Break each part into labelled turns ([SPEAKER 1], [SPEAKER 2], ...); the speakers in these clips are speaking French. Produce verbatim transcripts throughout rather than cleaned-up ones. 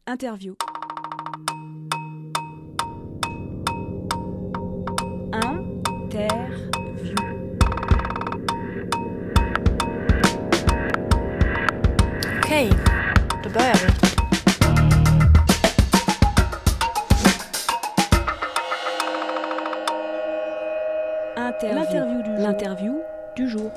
[SPEAKER 1] Interview. Interview.
[SPEAKER 2] Okej, då börjar vi.
[SPEAKER 1] Interview. L'interview du jour. L'interview du jour.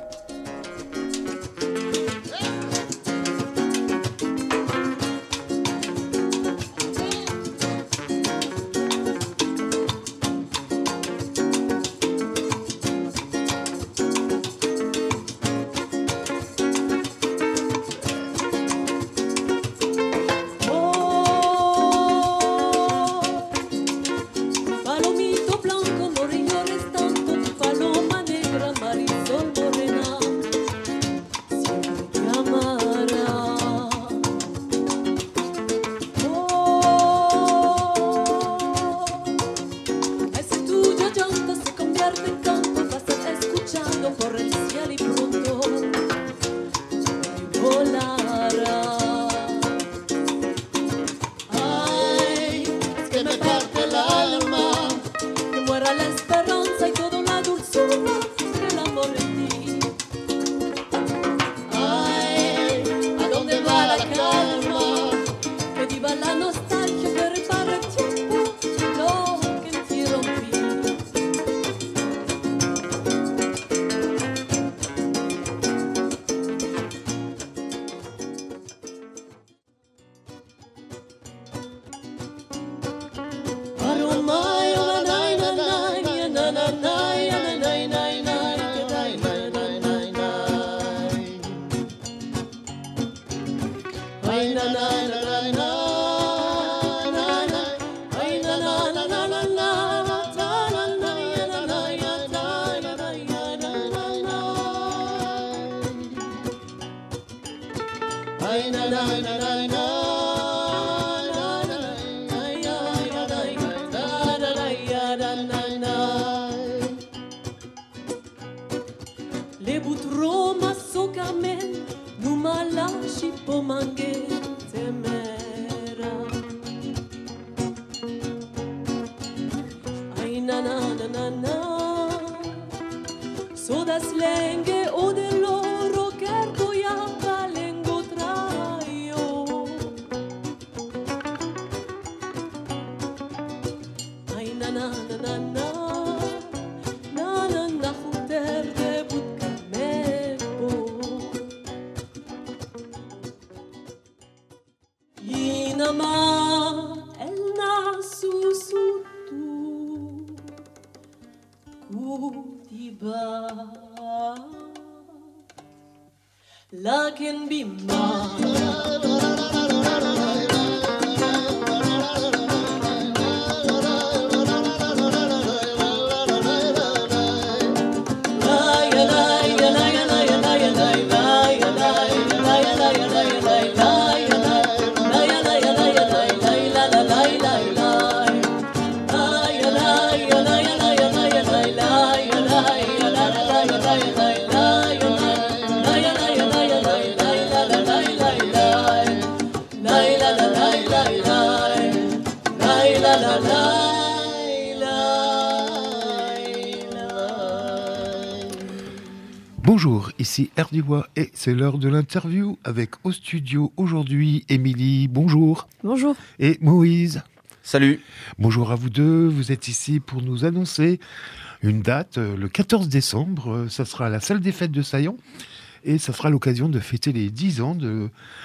[SPEAKER 3] Bonjour, ici Erdiwa et c'est l'heure de l'interview avec au studio aujourd'hui Émilie, bonjour.
[SPEAKER 2] Bonjour.
[SPEAKER 3] Et Moïse.
[SPEAKER 4] Salut.
[SPEAKER 3] Bonjour à vous deux, vous êtes ici pour nous annoncer une date, le quatorze décembre, ça sera à la salle des fêtes de Saillant et ça sera l'occasion de fêter les dix ans de...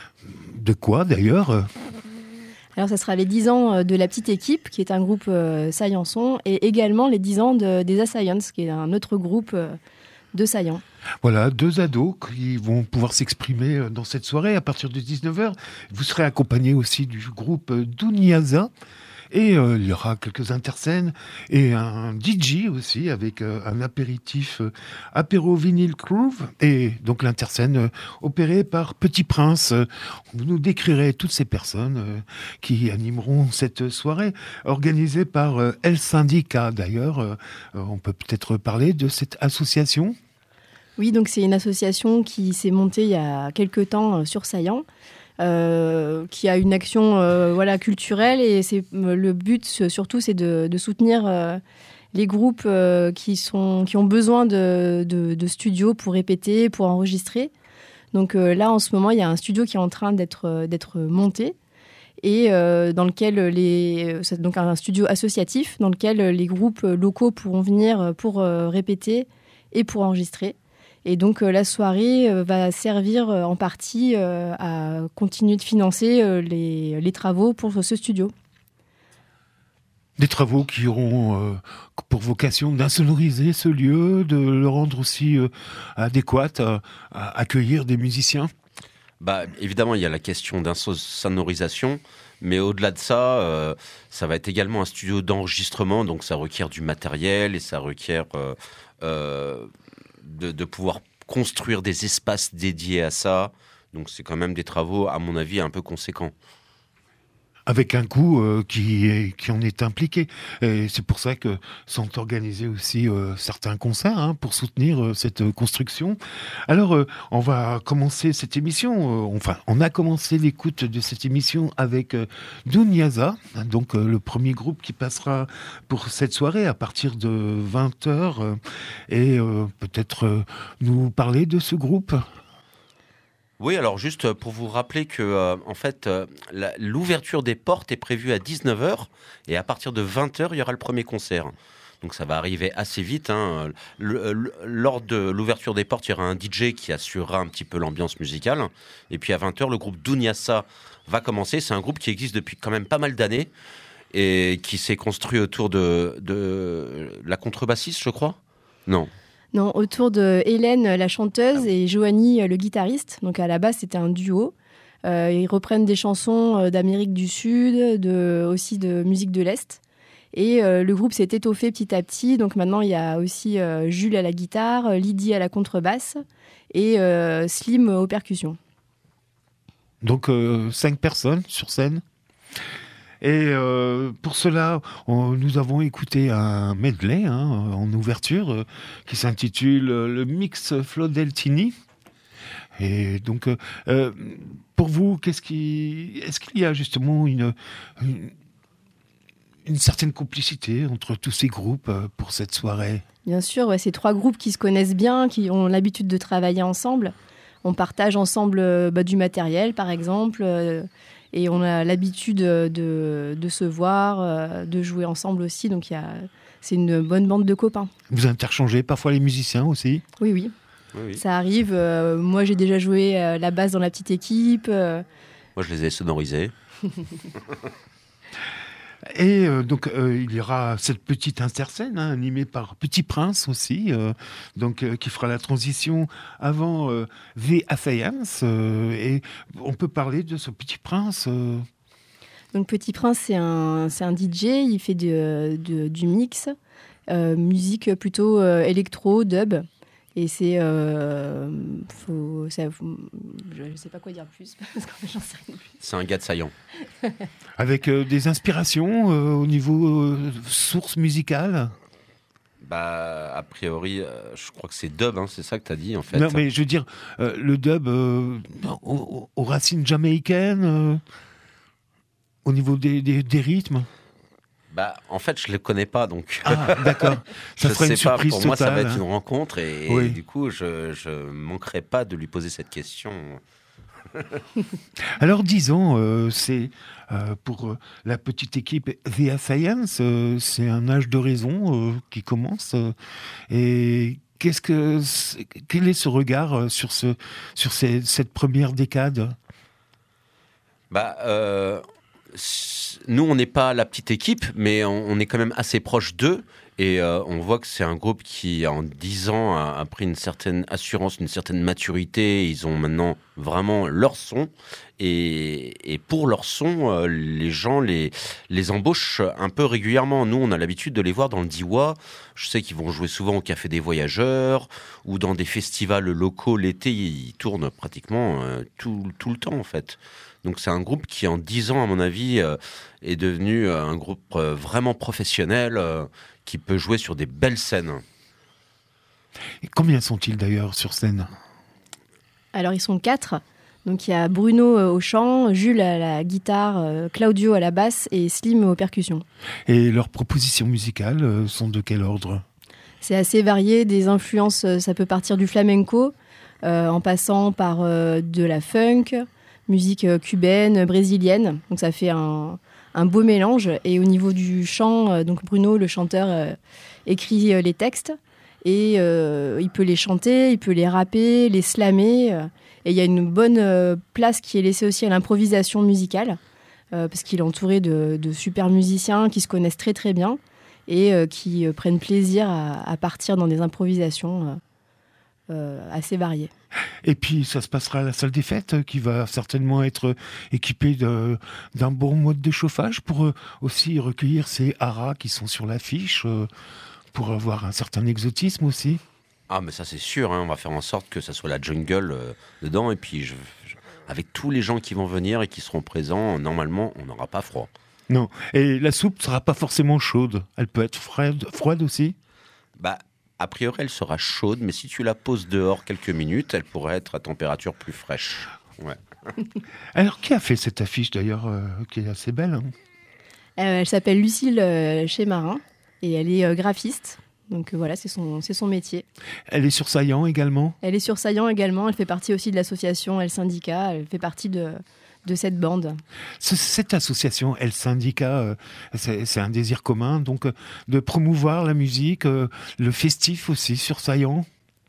[SPEAKER 3] de quoi d'ailleurs ?
[SPEAKER 2] Alors, ça sera les dix ans de la petite équipe, qui est un groupe euh, Saillançon, et également les dix ans de, des Assaillants, qui est un autre groupe euh, de Saillant.
[SPEAKER 3] Voilà, deux ados qui vont pouvoir s'exprimer dans cette soirée à partir de dix-neuf heures. Vous serez accompagnés aussi du groupe Douniaza. Et euh, il y aura quelques interscènes et un D J aussi avec euh, un apéritif euh, apéro vinyl groove et donc l'interscène euh, opérée par Petit Prince. Vous nous décrirez toutes ces personnes euh, qui animeront cette soirée organisée par euh, El Syndicat. D'ailleurs, euh, on peut peut-être parler de cette association.
[SPEAKER 2] Oui, donc c'est une association qui s'est montée il y a quelques temps euh, sur Saillant. euh, qui a une action euh, voilà, culturelle. Et c'est, le but, surtout, c'est de, de soutenir euh, les groupes euh, qui, sont, qui ont besoin de, de, de studios pour répéter, pour enregistrer. Donc euh, là, en ce moment, il y a un studio qui est en train d'être, d'être monté. Et euh, dans lequel les, c'est donc un studio associatif dans lequel les groupes locaux pourront venir pour euh, répéter et pour enregistrer. Et donc euh, la soirée euh, va servir euh, en partie euh, à continuer de financer euh, les, les travaux pour ce studio.
[SPEAKER 3] Des travaux qui auront euh, pour vocation d'insonoriser ce lieu, de le rendre aussi euh, adéquat à, à accueillir des musiciens.
[SPEAKER 4] Bah, évidemment, il y a la question d'insonorisation, mais au-delà de ça, euh, ça va être également un studio d'enregistrement, donc ça requiert du matériel et ça requiert euh, euh, de, de pouvoir construire des espaces dédiés à ça. Donc c'est quand même des travaux, à mon avis, un peu conséquents.
[SPEAKER 3] Avec un coût euh, qui, est, qui en est impliqué. Et c'est pour ça que sont organisés aussi euh, certains concerts hein, pour soutenir euh, cette euh, construction. Alors, euh, on va commencer cette émission, euh, enfin, on a commencé l'écoute de cette émission avec euh, Dunyaza, hein, donc euh, le premier groupe qui passera pour cette soirée à partir de vingt heures. Euh, et euh, peut-être euh, nous parler de ce groupe.
[SPEAKER 4] Oui, alors juste pour vous rappeler que euh, en fait, euh, la, l'ouverture des portes est prévue à dix-neuf heures et à partir de vingt heures, il y aura le premier concert. Donc ça va arriver assez vite. Hein. Le, le, lors de l'ouverture des portes, il y aura un D J qui assurera un petit peu l'ambiance musicale. Et puis à vingt heures, le groupe Dunyaza va commencer. C'est un groupe qui existe depuis quand même pas mal d'années et qui s'est construit autour de, de la contrebassiste, je crois. Non.
[SPEAKER 2] Non, autour de Hélène, la chanteuse, et Johanny, le guitariste. Donc à la base, c'était un duo. Euh, ils reprennent des chansons d'Amérique du Sud, de, aussi de musique de l'Est. Et euh, le groupe s'est étoffé petit à petit. Donc maintenant, il y a aussi euh, Jules à la guitare, Lydie à la contrebasse et euh, Slim aux percussions.
[SPEAKER 3] Donc euh, cinq personnes sur scène. Et euh, pour cela, on, nous avons écouté un medley hein, en ouverture euh, qui s'intitule euh, le Mix Flodeltini. Et donc, euh, pour vous, qu'est-ce qui, est-ce qu'il y a justement une, une, une certaine complicité entre tous ces groupes euh, pour cette soirée ?
[SPEAKER 2] Bien sûr, ouais, c'est trois groupes qui se connaissent bien, qui ont l'habitude de travailler ensemble. On partage ensemble euh, bah, du matériel, par exemple. Euh, Et on a l'habitude de, de se voir, de jouer ensemble aussi. Donc, y a, c'est une bonne bande de copains.
[SPEAKER 3] Vous interchangez parfois les musiciens aussi ?
[SPEAKER 2] Oui, oui.
[SPEAKER 4] Oui, oui.
[SPEAKER 2] Ça arrive. Euh, moi, j'ai déjà joué euh, la basse dans la petite équipe. Euh...
[SPEAKER 4] Moi, je les ai sonorisés.
[SPEAKER 3] Et euh, donc, euh, il y aura cette petite interscène hein, animée par Petit Prince aussi, euh, donc, euh, qui fera la transition avant euh, The Affiance. Euh, et on peut parler de ce Petit Prince. Euh...
[SPEAKER 2] Donc, Petit Prince, c'est un, c'est un D J. Il fait de, de, du mix, euh, musique plutôt euh, électro, dub. Et c'est... Euh, faut, ça, faut, je ne sais pas quoi dire plus, parce que j'en sais rien plus.
[SPEAKER 4] C'est un gars de Saillant.
[SPEAKER 3] Avec euh, des inspirations euh, au niveau euh, source musicale ?
[SPEAKER 4] Bah, a priori, euh, je crois que c'est dub, hein, c'est ça que tu as dit, en fait.
[SPEAKER 3] Non, mais je veux dire, euh, le dub euh, aux, aux racines jamaïcaines, euh, au niveau des, des, des rythmes ?
[SPEAKER 4] Bah, en fait, je ne les connais pas, donc...
[SPEAKER 3] Ah, d'accord. Ça
[SPEAKER 4] je
[SPEAKER 3] serait
[SPEAKER 4] sais
[SPEAKER 3] une surprise
[SPEAKER 4] pas, pour moi,
[SPEAKER 3] totale.
[SPEAKER 4] ça va être une rencontre, et,
[SPEAKER 3] oui.
[SPEAKER 4] et du coup, je ne manquerai pas de lui poser cette question.
[SPEAKER 3] Alors, disons, euh, c'est euh, pour euh, la petite équipe The Affiance, euh, c'est un âge de raison euh, qui commence. Euh, et qu'est-ce que, c'est, quel est ce regard euh, sur, ce, sur ces, cette première décade ?
[SPEAKER 4] Bah... Euh... Nous, on n'est pas la petite équipe, mais on, on est quand même assez proche d'eux. Et euh, on voit que c'est un groupe qui, en dix ans, a, a pris une certaine assurance, une certaine maturité. Ils ont maintenant vraiment leur son. Et, et pour leur son, euh, les gens les, les embauchent un peu régulièrement. Nous, on a l'habitude de les voir dans le Diois. Je sais qu'ils vont jouer souvent au Café des Voyageurs ou dans des festivals locaux l'été. Ils tournent pratiquement euh, tout, tout le temps, en fait. Donc c'est un groupe qui, en dix ans, à mon avis, euh, est devenu euh, un groupe euh, vraiment professionnel, euh, qui peut jouer sur des belles scènes.
[SPEAKER 3] Et combien sont-ils d'ailleurs sur scène ?
[SPEAKER 2] Alors ils sont quatre. Donc il y a Bruno au chant, Jules à la guitare, euh, Claudio à la basse et Slim aux percussions.
[SPEAKER 3] Et leurs propositions musicales euh, sont de quel ordre ?
[SPEAKER 2] C'est assez varié, des influences, ça peut partir du flamenco, euh, en passant par euh, de la funk, musique euh, cubaine, brésilienne. Donc ça fait un, un beau mélange. Et au niveau du chant, euh, donc Bruno, le chanteur, euh, écrit euh, les textes. Et euh, il peut les chanter, il peut les rapper, les slammer. Euh, et il y a une bonne euh, place qui est laissée aussi à l'improvisation musicale, euh, parce qu'il est entouré de, de super musiciens qui se connaissent très très bien et euh, qui euh, prennent plaisir à, à partir dans des improvisations euh, euh, assez variées.
[SPEAKER 3] Et puis ça se passera à la salle des fêtes, qui va certainement être équipée de, d'un bon mode de chauffage pour euh, aussi recueillir ces haras qui sont sur l'affiche, euh, pour avoir un certain exotisme aussi.
[SPEAKER 4] Ah mais ça c'est sûr, hein, on va faire en sorte que ça soit la jungle euh, dedans, et puis je, je, avec tous les gens qui vont venir et qui seront présents, normalement on n'aura pas froid.
[SPEAKER 3] Non, et la soupe ne sera pas forcément chaude, elle peut être froide, froide aussi.
[SPEAKER 4] Bah, a priori elle sera chaude, mais si tu la poses dehors quelques minutes, elle pourrait être à température plus fraîche. Ouais.
[SPEAKER 3] Alors qui a fait cette affiche d'ailleurs, euh, qui est assez belle, hein ?
[SPEAKER 2] euh, Elle s'appelle Lucille euh, Chémarin et elle est euh, graphiste. Donc euh, voilà, c'est son, c'est son métier.
[SPEAKER 3] Elle est sur Saillant également ?
[SPEAKER 2] Elle est sur Saillant également, elle fait partie aussi de l'association El Syndicat, elle fait partie de... de cette bande.
[SPEAKER 3] Cette association El Syndicat, euh, c'est, c'est un désir commun, donc euh, de promouvoir la musique, euh, le festif aussi sur Saillant.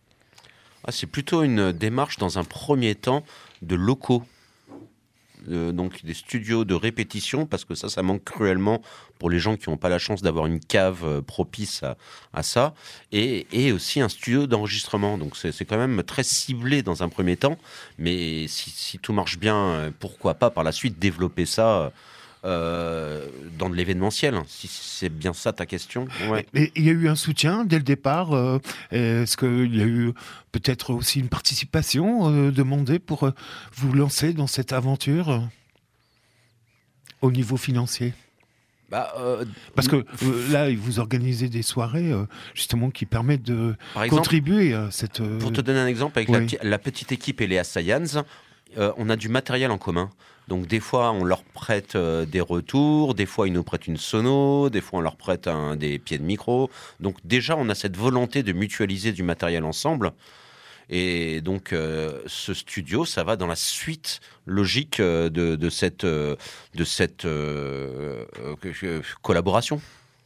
[SPEAKER 4] Ah, c'est plutôt une démarche dans un premier temps de locaux, euh, donc des studios de répétition, parce que ça, ça manque cruellement pour les gens qui n'ont pas la chance d'avoir une cave euh, propice à, à ça, et, et aussi un studio d'enregistrement. Donc c'est, c'est quand même très ciblé dans un premier temps, mais si, si tout marche bien, euh, pourquoi pas par la suite développer ça euh, dans de l'événementiel, si c'est bien ça ta question. Ouais.
[SPEAKER 3] Et il y a eu un soutien dès le départ. Euh, est-ce qu'il y a eu peut-être aussi une participation euh, demandée pour euh, vous lancer dans cette aventure euh, au niveau financier ?
[SPEAKER 4] Bah, euh,
[SPEAKER 3] Parce que euh, là, vous organisez des soirées euh, justement qui permettent de
[SPEAKER 4] par exemple,
[SPEAKER 3] contribuer à cette... Euh...
[SPEAKER 4] Pour te donner un exemple, avec oui. la, la petite équipe Eléa Sayans, euh, on a du matériel en commun. Donc des fois, on leur prête euh, des retours, des fois, ils nous prêtent une sono, des fois, on leur prête un, des pieds de micro. Donc déjà, on a cette volonté de mutualiser du matériel ensemble. Et donc, euh, ce studio, ça va dans la suite logique euh, de, de cette, euh, de cette euh, euh, collaboration.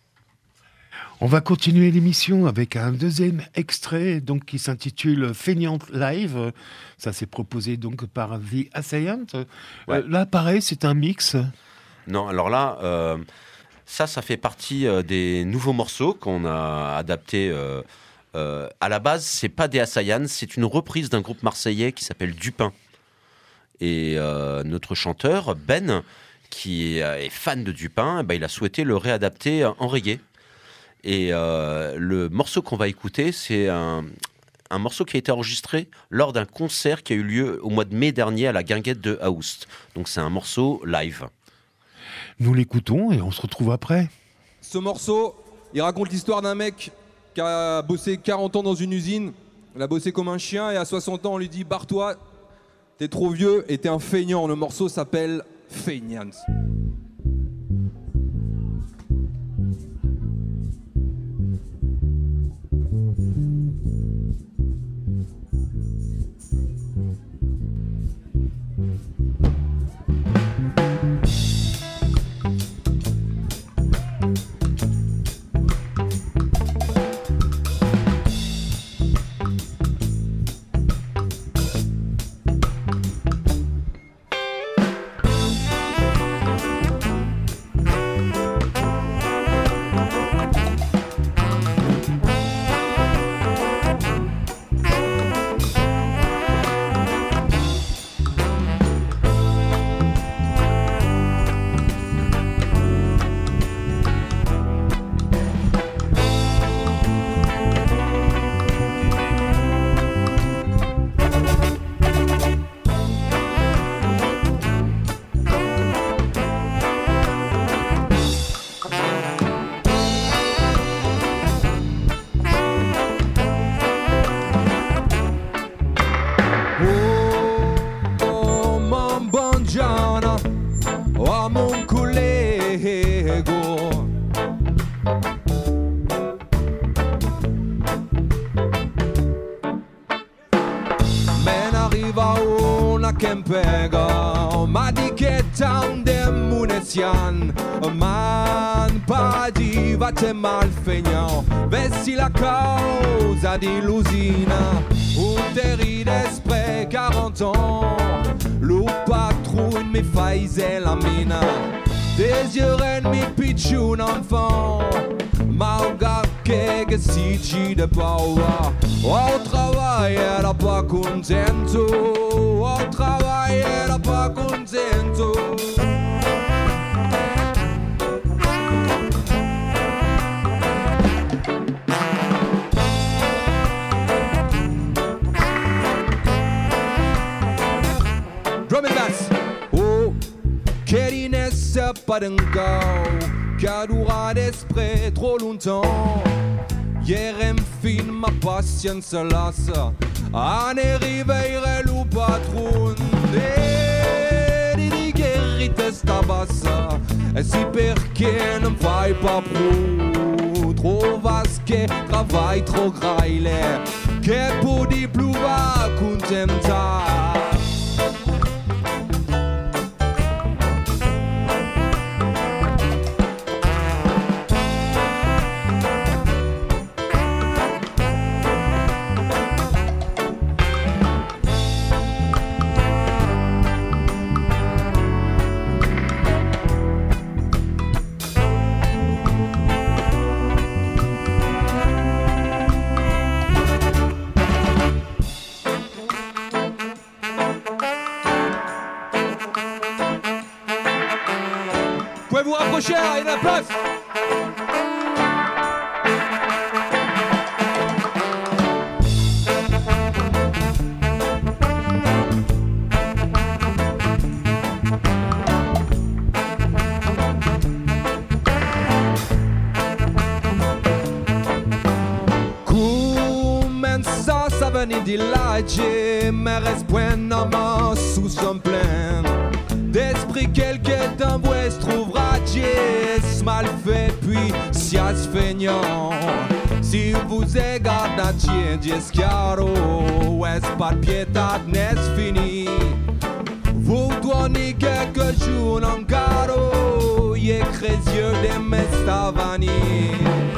[SPEAKER 3] On va continuer l'émission avec un deuxième extrait donc, qui s'intitule Feignante Live. Ça s'est proposé donc par The Assayant. Ouais. Euh, là, pareil, c'est un mix.
[SPEAKER 4] Non, alors là, euh, ça, ça fait partie euh, des nouveaux morceaux qu'on a adaptés. Euh, euh, à la base, c'est pas des Assayans, c'est une reprise d'un groupe marseillais qui s'appelle Dupin. Et euh, notre chanteur, Ben, qui est fan de Dupin, bah, il a souhaité le réadapter en reggae. Et euh, le morceau qu'on va écouter, c'est un, un morceau qui a été enregistré lors d'un concert qui a eu lieu au mois de mai dernier à la Guinguette de Aoust. Donc c'est un morceau live.
[SPEAKER 3] Nous l'écoutons et on se retrouve après.
[SPEAKER 5] Ce morceau, il raconte l'histoire d'un mec qui a bossé quarante ans dans une usine. Il a bossé comme un chien et à soixante ans, on lui dit « Barre-toi, t'es trop vieux et t'es un feignant ». Le morceau s'appelle « Feignant ». pega. M'a dit que tant de munitions, man pas dit va te mal feignant. Vessi la causa di l'usina, un terri d'esprit quarante ans. Le patron mi faisait la mina, des yeux mi picciu un enfant. Malgré que si ci de paura, au travail era pas contento, au travail era pas contento. Drum and bass. Oh, che rinesse pas d'un gars, che dura d'esprit trop longtemps. Hier em fin ma patience lassa, a ne riveire lo patron. E di guerrite sta bassa, e si perché non fai pas pro. Trovas che travail trop graile, che po di più va contentare. Vous rapprocher, il y a de la place. Commença à venir di laggi, mais reste buonement sous son plein. D'esprit quelque temps vous trouvera dies mal fait puis sias feignant. Si vous égardez dies chiaro, est pas de pietà n'est fini. Vous donnez quelques jours en caro, y est crézieux de mestavani.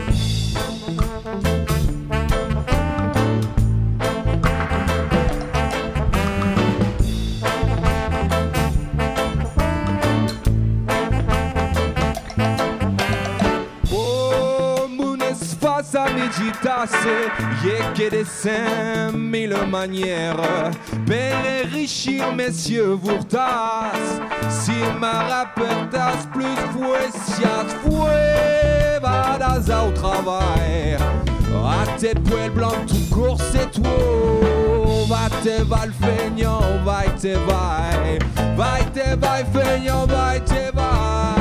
[SPEAKER 5] Agitasse, y'a que des cinq mille manières pour enrichir messieurs Vourtas. Si ma rapportas plus fouet, sias fouet, va dans au travail. A tes poils blancs tout court c'est tout. Va te va le feignant, va te va. Va te va feignant, va te va.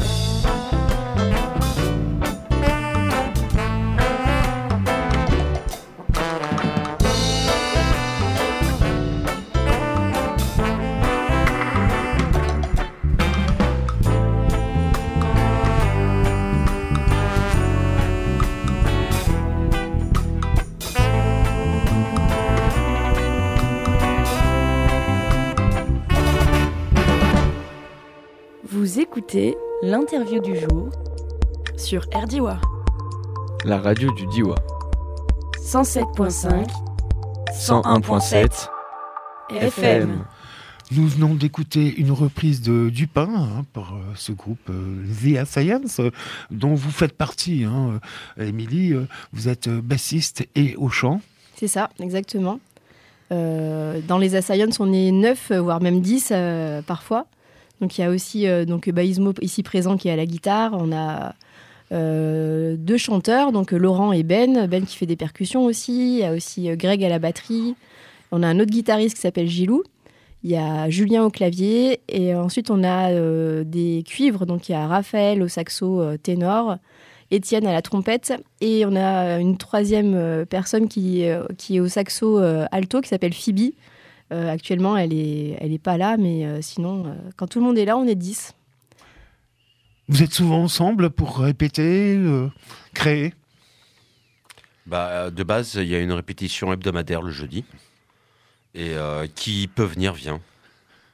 [SPEAKER 1] Vous écoutez l'interview du jour sur R D I W A.
[SPEAKER 6] La radio du Diwa.
[SPEAKER 1] cent sept virgule cinq,
[SPEAKER 6] cent un virgule sept
[SPEAKER 1] F M.
[SPEAKER 3] Nous venons d'écouter une reprise de Dupin hein, par euh, ce groupe euh, The Assaillants, euh, dont vous faites partie. Hein, euh, Émilie, euh, vous êtes euh, bassiste et au chant.
[SPEAKER 2] C'est ça, exactement. Euh, dans les Assaillants, on est neuf, voire même dix euh, parfois. Donc il y a aussi euh, donc Baïsmo ici présent qui est à la guitare. On a euh, deux chanteurs, donc Laurent et Ben. Ben qui fait des percussions aussi. Il y a aussi euh, Greg à la batterie. On a un autre guitariste qui s'appelle Gilou. Il y a Julien au clavier. Et ensuite on a euh, des cuivres. Donc il y a Raphaël au saxo euh, ténor, Étienne à la trompette. Et on a une troisième euh, personne qui, euh, qui est au saxo euh, alto qui s'appelle Phoebe. Euh, actuellement, elle n'est elle est pas là, mais euh, sinon, euh, quand tout le monde est là, on est dix.
[SPEAKER 3] Vous êtes souvent ensemble pour répéter, euh, créer ?
[SPEAKER 4] Bah, de base, il y a une répétition hebdomadaire le jeudi. Et euh, qui peut venir, vient.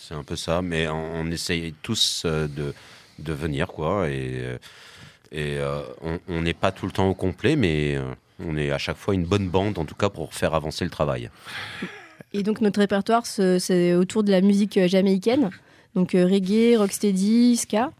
[SPEAKER 4] c'est un peu ça. Mais on, on essaye tous euh, de, de venir, quoi. Et, et euh, on n'est pas tout le temps au complet, mais euh, on est à chaque fois une bonne bande, en tout cas, pour faire avancer le travail.
[SPEAKER 2] Et donc, notre répertoire, c'est, c'est autour de la musique jamaïcaine. Donc, euh, reggae, rocksteady, ska.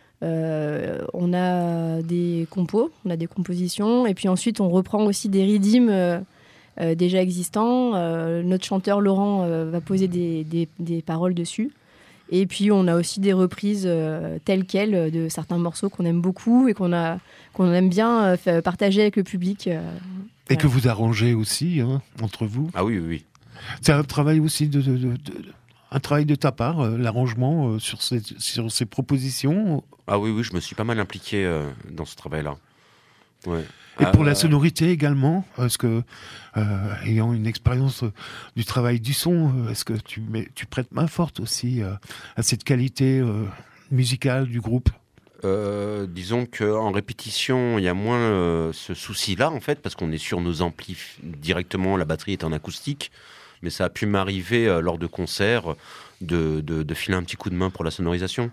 [SPEAKER 2] Euh, on a des compos, on a des compositions. Et puis ensuite, on reprend aussi des rythmes euh, euh, déjà existants. Euh, notre chanteur Laurent euh, va poser des, des, des paroles dessus. Et puis, on a aussi des reprises euh, telles quelles de certains morceaux qu'on aime beaucoup et qu'on, a, qu'on aime bien euh, partager avec le public. Euh,
[SPEAKER 3] et
[SPEAKER 2] voilà.
[SPEAKER 3] que vous arrangez aussi, hein, entre vous.
[SPEAKER 4] Ah oui, oui, oui.
[SPEAKER 3] C'est un travail aussi de... de, de, de un travail de ta part, euh, l'arrangement euh, sur, ces, sur ces propositions.
[SPEAKER 4] Ah oui, oui, je me suis pas mal impliqué euh, dans ce travail-là. Ouais.
[SPEAKER 3] Et
[SPEAKER 4] Ah,
[SPEAKER 3] pour la
[SPEAKER 4] euh,
[SPEAKER 3] sonorité également, parce que, euh, ayant une expérience euh, du travail du son, euh, est-ce que tu, mets, tu prêtes main forte aussi euh, à cette qualité euh, musicale du groupe ?
[SPEAKER 4] euh, Disons qu'en répétition, il y a moins euh, ce souci-là, en fait, parce qu'on est sur nos amplis directement, la batterie est en acoustique. Mais ça a pu m'arriver euh, lors de concerts de, de, de filer un petit coup de main pour la sonorisation.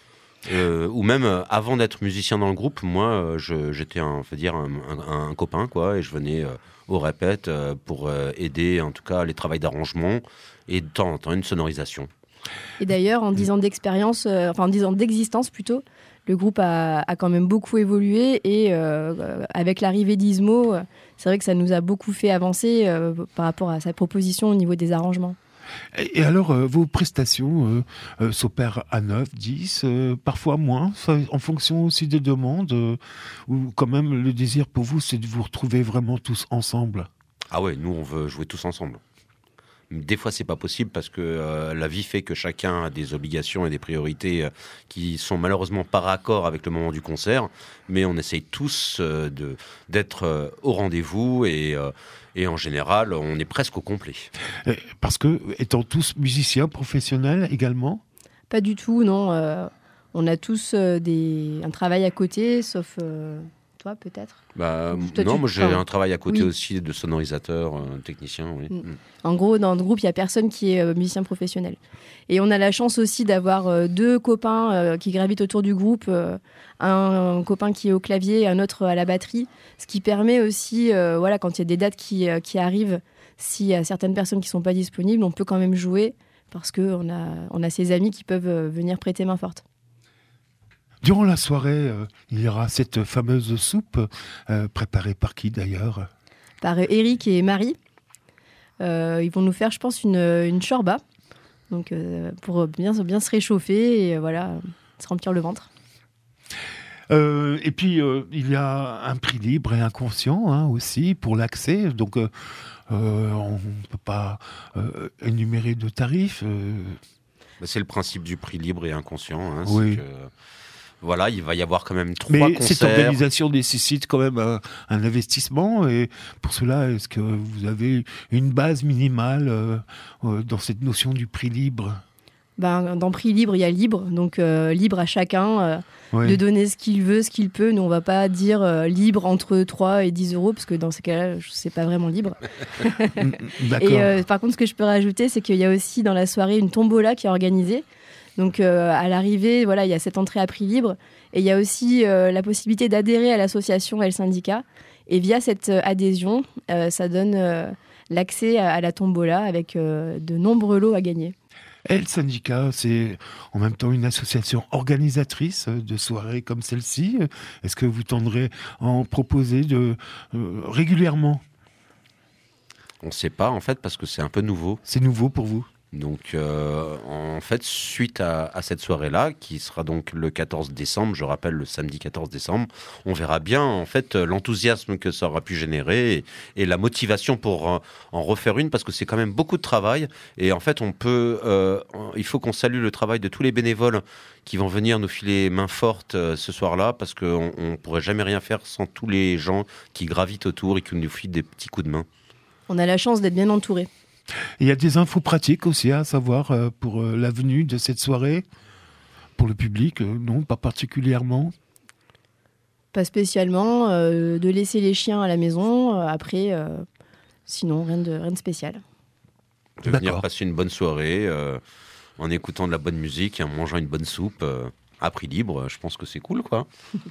[SPEAKER 4] Euh, ou même euh, avant d'être musicien dans le groupe, moi, euh, je, j'étais un, faut dire un, un, un copain, quoi, et je venais euh, aux répètes euh, pour euh, aider, en tout cas, les travaux d'arrangement et de temps en temps une sonorisation.
[SPEAKER 2] Et d'ailleurs, en dix ans d'expérience, euh, enfin en dix ans d'existence plutôt, le groupe a, a quand même beaucoup évolué et euh, avec l'arrivée d'Ismo, euh, c'est vrai que ça nous a beaucoup fait avancer euh, par rapport à sa proposition au niveau des arrangements.
[SPEAKER 3] Et, et alors, euh, vos prestations euh, euh, s'opèrent à neuf, dix, euh, parfois moins, ça, en fonction aussi des demandes, euh, ou quand même le désir pour vous, c'est de vous retrouver vraiment tous ensemble ?
[SPEAKER 4] Ah ouais, nous, on veut jouer tous ensemble. Des fois, c'est pas possible parce que euh, la vie fait que chacun a des obligations et des priorités euh, qui sont malheureusement pas raccord avec le moment du concert. Mais on essaye tous euh, de, d'être euh, au rendez-vous et, euh, et en général, on est presque au complet.
[SPEAKER 3] Et parce que, étant tous musiciens professionnels également ?
[SPEAKER 2] Pas du tout, non. Euh, on a tous euh, des, un travail à côté, sauf euh, toi peut-être.
[SPEAKER 4] Bah,
[SPEAKER 2] Toi,
[SPEAKER 4] non,
[SPEAKER 2] tu-
[SPEAKER 4] moi j'ai
[SPEAKER 2] enfin,
[SPEAKER 4] un travail à côté
[SPEAKER 2] oui.
[SPEAKER 4] aussi de sonorisateur, euh, technicien. Oui.
[SPEAKER 2] Mm.
[SPEAKER 4] Mm.
[SPEAKER 2] En gros, dans le groupe, il n'y a personne qui est euh, musicien professionnel. Et on a la chance aussi d'avoir euh, deux copains euh, qui gravitent autour du groupe. Euh, un, un copain qui est au clavier, un autre à la batterie. Ce qui permet aussi, euh, voilà, quand il y a des dates qui, euh, qui arrivent, s'il y a certaines personnes qui ne sont pas disponibles, on peut quand même jouer parce qu'on a, on a ses amis qui peuvent euh, venir prêter main forte.
[SPEAKER 3] Durant la soirée, euh, il y aura cette fameuse soupe, euh, préparée par qui d'ailleurs ?
[SPEAKER 2] Par euh, Eric et Marie. Euh, ils vont nous faire, je pense, une, une shorba. Donc, euh, pour bien, bien se réchauffer et euh, voilà, se remplir le ventre.
[SPEAKER 3] Euh, et puis, euh, il y a un prix libre et inconscient hein, aussi pour l'accès. Donc, euh, euh, on ne peut pas euh, énumérer de tarifs. Euh,
[SPEAKER 4] Bah, c'est le principe du prix libre et inconscient. Hein,
[SPEAKER 3] Oui.
[SPEAKER 4] c'est que, voilà, il va y avoir quand même trois
[SPEAKER 3] mais
[SPEAKER 4] concerts.
[SPEAKER 3] cette organisation nécessite quand même un, un investissement. Et pour cela, est-ce que vous avez une base minimale euh, euh, dans cette notion du prix libre ?
[SPEAKER 2] Ben, dans prix libre, il y a libre. Donc, euh, libre à chacun euh,
[SPEAKER 3] Ouais.
[SPEAKER 2] de donner ce qu'il veut, ce qu'il peut. Nous, on ne va pas dire euh, libre entre trois et dix euros, parce que dans ces cas-là, ce n'est pas vraiment libre.
[SPEAKER 3] D'accord.
[SPEAKER 2] Et euh, par contre, ce que je peux rajouter, c'est qu'il y a aussi dans la soirée une tombola qui est organisée. Donc, euh, à l'arrivée, voilà, il y a cette entrée à prix libre. Et il y a aussi euh, la possibilité d'adhérer à l'association El Syndicat. Et via cette euh, adhésion, euh, ça donne euh, l'accès à, à la tombola avec euh, de nombreux lots à gagner.
[SPEAKER 3] Et le syndicat, c'est en même temps une association organisatrice de soirées comme celle-ci. Est-ce que vous tendrez à en proposer de, euh, régulièrement ?
[SPEAKER 4] On ne sait pas en fait parce que c'est un peu nouveau.
[SPEAKER 3] C'est nouveau pour vous ?
[SPEAKER 4] Donc euh, en fait, suite à, à cette soirée-là, qui sera donc le quatorze décembre, je rappelle le samedi quatorze décembre, on verra bien en fait l'enthousiasme que ça aura pu générer et, et la motivation pour euh, en refaire une parce que c'est quand même beaucoup de travail et en fait on peut, euh, il faut qu'on salue le travail de tous les bénévoles qui vont venir nous filer main forte euh, ce soir-là parce qu'on ne pourrait jamais rien faire sans tous les gens qui gravitent autour et qui nous filent des petits coups de main.
[SPEAKER 2] On a la chance d'être bien entourés.
[SPEAKER 3] Il y a des infos pratiques aussi à savoir euh, pour euh, la venue de cette soirée. Pour le public, euh, non, pas particulièrement.
[SPEAKER 2] Pas spécialement. Euh, de laisser les chiens à la maison. Euh, après, euh, sinon, rien de, rien de spécial.
[SPEAKER 4] De
[SPEAKER 3] D'accord.
[SPEAKER 4] venir passer une bonne soirée, euh, en écoutant de la bonne musique, en mangeant une bonne soupe, euh, à prix libre. Je pense que c'est cool, quoi.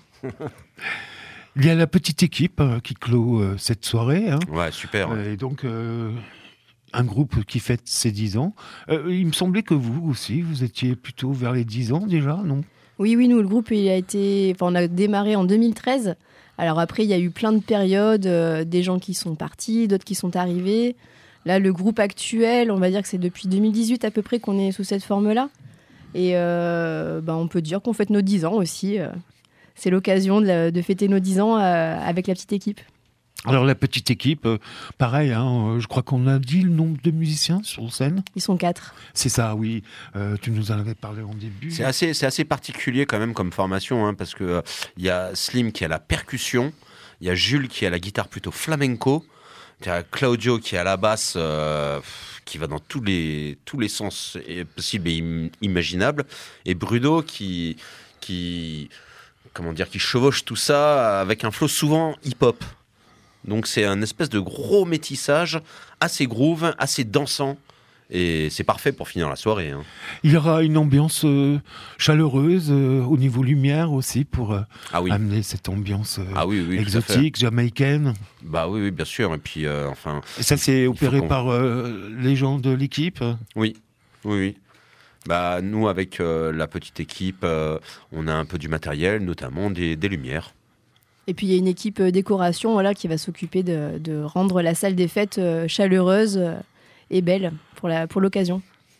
[SPEAKER 3] Il y a la petite équipe euh, qui clôt euh, cette soirée. Hein.
[SPEAKER 4] Ouais, super.
[SPEAKER 3] Euh, et donc, euh, un groupe qui fête ses dix ans. Euh, il me semblait que vous aussi, vous étiez plutôt vers les dix ans déjà, non ?
[SPEAKER 2] Oui, oui, nous, le groupe, il a été... enfin, on a démarré en deux mille treize. Alors après, il y a eu plein de périodes, euh, des gens qui sont partis, d'autres qui sont arrivés. Là, le groupe actuel, on va dire que c'est depuis deux mille dix-huit à peu près qu'on est sous cette forme-là. Et euh, bah, on peut dire qu'on fête nos dix ans aussi. Euh. C'est l'occasion de, la, de fêter nos dix ans euh, avec la petite équipe.
[SPEAKER 3] Alors la petite équipe, euh, pareil, hein, euh, je crois qu'on a dit le nombre de musiciens sur scène.
[SPEAKER 2] Ils sont quatre.
[SPEAKER 3] C'est ça, oui. Euh, tu nous en avais parlé en début.
[SPEAKER 4] C'est assez, c'est assez particulier quand même comme formation, hein, parce que euh, y a Slim qui a la percussion, il y a Jules qui a la guitare plutôt flamenco, il y a Claudio qui a la basse euh, qui va dans tous les, tous les sens possibles et im- imaginables, et Bruno qui... qui comment dire, qui chevauche tout ça avec un flow souvent hip-hop. Donc c'est un espèce de gros métissage, assez groove, assez dansant, et c'est parfait pour finir la soirée. Hein.
[SPEAKER 3] Il y aura une ambiance euh, chaleureuse euh, au niveau lumière aussi pour euh,
[SPEAKER 4] ah oui.
[SPEAKER 3] amener cette ambiance euh,
[SPEAKER 4] ah oui, oui,
[SPEAKER 3] exotique, jamaïcaine.
[SPEAKER 4] Bah oui, oui, bien sûr. Et puis euh, enfin.
[SPEAKER 3] Et ça c'est opéré par euh, les gens de l'équipe.
[SPEAKER 4] Oui, oui, oui. Bah, nous, avec euh, la petite équipe, euh, on a un peu du matériel, notamment des, des lumières.
[SPEAKER 2] Et puis, il y a une équipe euh, décoration voilà, qui va s'occuper de, de rendre la salle des fêtes euh, chaleureuse euh, et belle pour, la, pour l'occasion.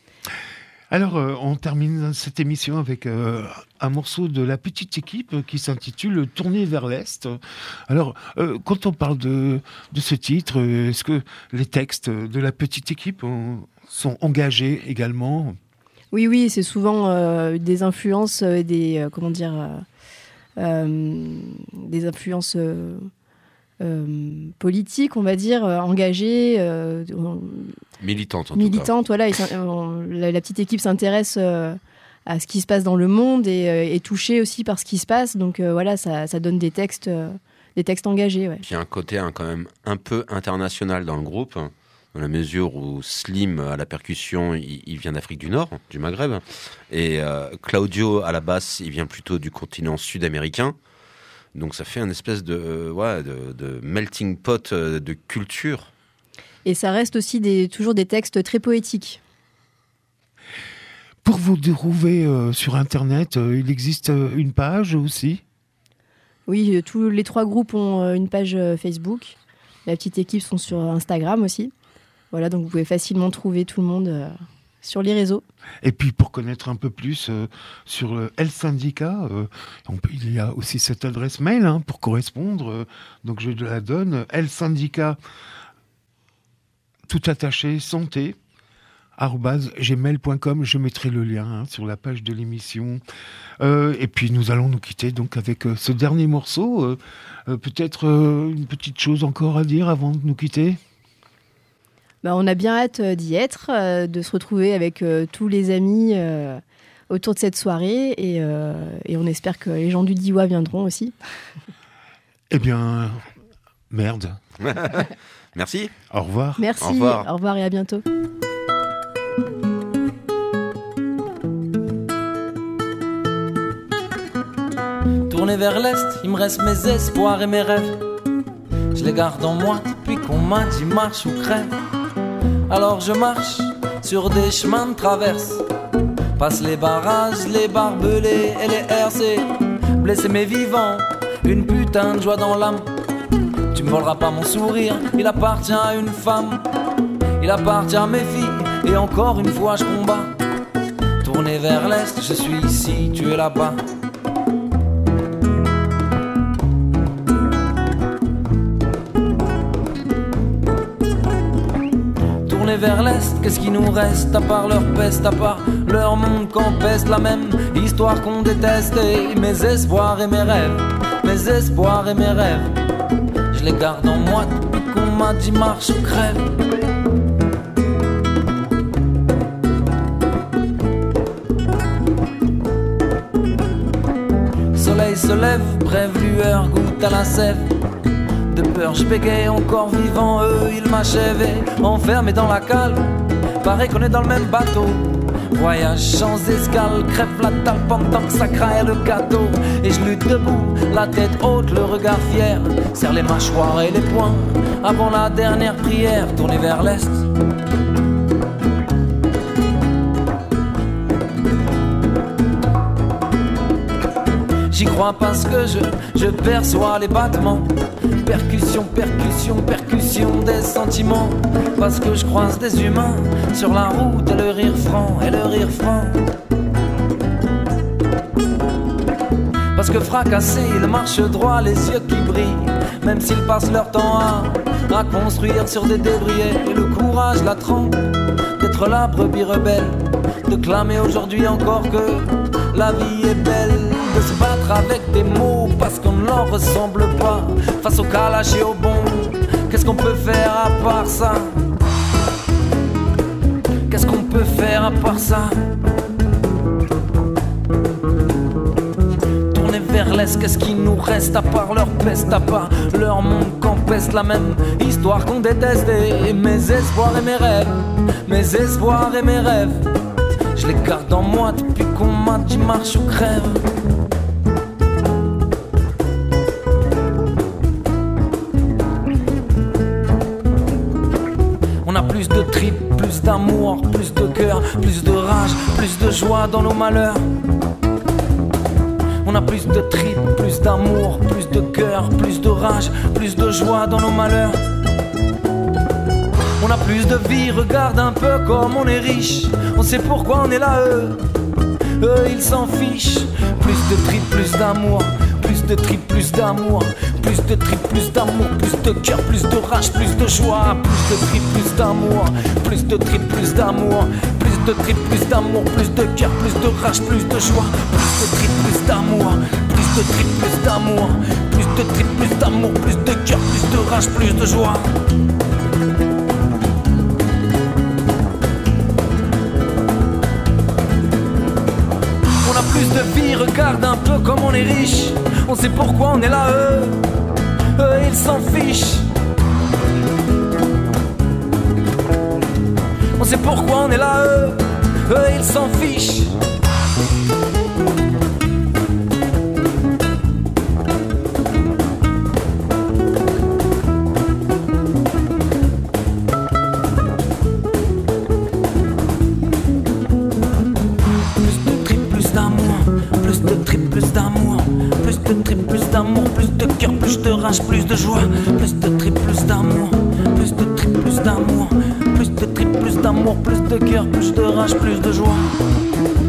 [SPEAKER 3] Alors, euh, on termine cette émission avec euh, un morceau de la petite équipe qui s'intitule « Tourner vers l'Est ». Alors, euh, quand on parle de, de ce titre, est-ce que les textes de la petite équipe ont, sont engagés également ?
[SPEAKER 2] Oui, oui, c'est souvent euh, des influences, euh, des euh, comment dire, euh, euh, des influences euh, euh, politiques, on va dire, euh, engagées, euh,
[SPEAKER 4] militantes en
[SPEAKER 2] militantes.
[SPEAKER 4] tout cas.
[SPEAKER 2] Voilà, et, on, la, la petite équipe s'intéresse euh, à ce qui se passe dans le monde et euh, est touchée aussi par ce qui se passe. Donc euh, voilà, ça, ça donne des textes, euh, des textes engagés. Ouais.
[SPEAKER 4] Puis il y a un côté hein, quand même un peu international dans le groupe. Dans la mesure où Slim à la percussion, il, il vient d'Afrique du Nord, du Maghreb, et euh, Claudio à la basse, il vient plutôt du continent sud-américain. Donc ça fait une espèce de, euh, ouais, de, de melting pot euh, de culture.
[SPEAKER 2] Et ça reste aussi des, toujours des textes très poétiques.
[SPEAKER 3] Pour vous retrouver euh, sur Internet, euh, il existe euh, une page aussi ?
[SPEAKER 2] Oui, tous les trois groupes ont euh, une page euh, Facebook. La petite équipe sont sur Instagram aussi. Voilà, donc vous pouvez facilement trouver tout le monde euh, sur les réseaux.
[SPEAKER 3] Et puis pour connaître un peu plus euh, sur le El Syndicat, euh, on peut, il y a aussi cette adresse mail hein, pour correspondre. Euh, donc je la donne, El Syndicat, tout attaché, santé, arobase gmail point com. Je mettrai le lien hein, sur la page de l'émission. Euh, et puis nous allons nous quitter donc avec euh, ce dernier morceau. Euh, euh, peut-être euh, une petite chose encore à dire avant de nous quitter ?
[SPEAKER 2] Bah, on a bien hâte d'y être, euh, de se retrouver avec euh, tous les amis euh, autour de cette soirée et, euh, et on espère que les gens du D I W A viendront aussi.
[SPEAKER 3] Eh bien, merde.
[SPEAKER 4] Merci.
[SPEAKER 3] Au revoir.
[SPEAKER 2] Merci,
[SPEAKER 4] au revoir.
[SPEAKER 2] Au revoir et à bientôt.
[SPEAKER 7] Tourner vers l'Est, il me reste mes espoirs et mes rêves. Je les garde en moi depuis qu'on m'a dit marche ou crève. Alors je marche sur des chemins de traverse, passe les barrages, les barbelés et les R C. Blessé mais vivant, une putain de joie dans l'âme. Tu me voleras pas mon sourire, il appartient à une femme. Il appartient à mes filles, et encore une fois je combats. Tourner vers l'Est, je suis ici, tu es là-bas. Vers l'Est, qu'est-ce qui nous reste à part leur peste, à part leur monde qu'empeste la même histoire qu'on déteste. Et mes espoirs et mes rêves, mes espoirs et mes rêves, je les garde en moi depuis qu'on m'a dit marche ou crève. Soleil se lève, brève lueur, goûte à la sève. De peur je bégaye, encore vivant, eux ils m'achevaient. Enfermé dans la cale, paraît qu'on est dans le même bateau. Voyage sans escale, crève la dalle pendant que ça craille le gâteau. Et je lutte debout, la tête haute, le regard fier, serre les mâchoires et les poings avant la dernière prière, tournée vers l'est. J'y crois parce que je, je perçois les battements. Percussion, percussion, percussion des sentiments. Parce que je croise des humains sur la route et le rire franc, et le rire franc. Parce que fracassés, ils marchent droit, les yeux qui brillent. Même s'ils passent leur temps à, à construire sur des débris. Et le courage, la trempe d'être la brebis rebelle, de clamer aujourd'hui encore que la vie est belle, de se battre avec des mots parce qu'on ne leur ressemble pas. Face au calage et au bon, qu'est-ce qu'on peut faire à part ça? Qu'est-ce qu'on peut faire à part ça? Tourner vers l'est, qu'est-ce qui nous reste à part leur peste, à part leur monde qu'empeste la même histoire qu'on déteste. Et mes espoirs et mes rêves, mes espoirs et mes rêves, je les garde en moi depuis qu'on m'a dit marche ou crève. On a plus de tripes, plus d'amour, plus de cœur, plus de rage, plus de joie dans nos malheurs. On a plus de tripes, plus d'amour, plus de cœur, plus de rage, plus de joie dans nos malheurs. On a plus de vie, regarde un peu comme on est riche. On sait pourquoi on est là, eux, eux ils s'en fichent. Plus de tripes, plus d'amour, plus de tripes, plus d'amour, plus de tripes, plus d'amour, plus de cœur, plus de rage, plus de joie. Plus de tripes, plus d'amour, plus de tripes, plus d'amour, plus de tripes, plus d'amour, plus de cœur, plus de rage, plus de joie. Plus de tripes, plus d'amour, plus de tripes, plus d'amour, plus de tripes, plus d'amour, plus de cœur, plus de rage, plus de joie. Plus de vie, regarde un peu comme on est riche. On sait pourquoi on est là, eux, eux ils s'en fichent. On sait pourquoi on est là, eux, eux ils s'en fichent. Plus de joie, plus de tripes, plus d'amour, plus de tripes, plus d'amour, plus de tripes, plus d'amour, plus de cœur, plus de rage, plus de joie.